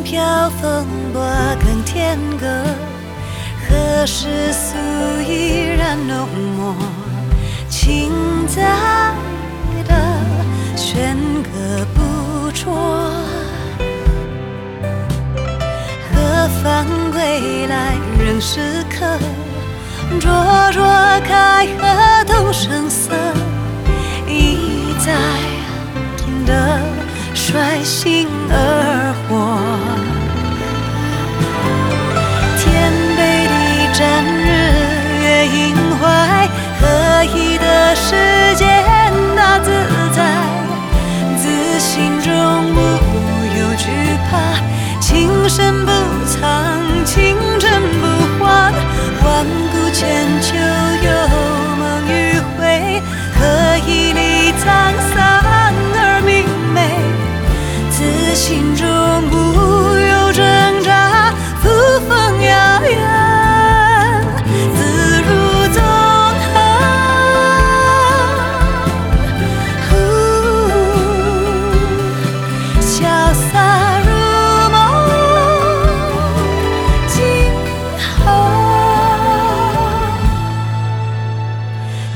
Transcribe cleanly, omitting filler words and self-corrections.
飘风波更天歌，何时素依然浓墨，情在的弦歌不辍。何方归来仍是客，灼灼开合动声色，一再的率性而活。天北地战，日月盈怀，何以的世间那自在？自心中无有惧怕，情深不藏，情真不换。万古千秋有梦与悔，何以离沧桑而明媚？自心中不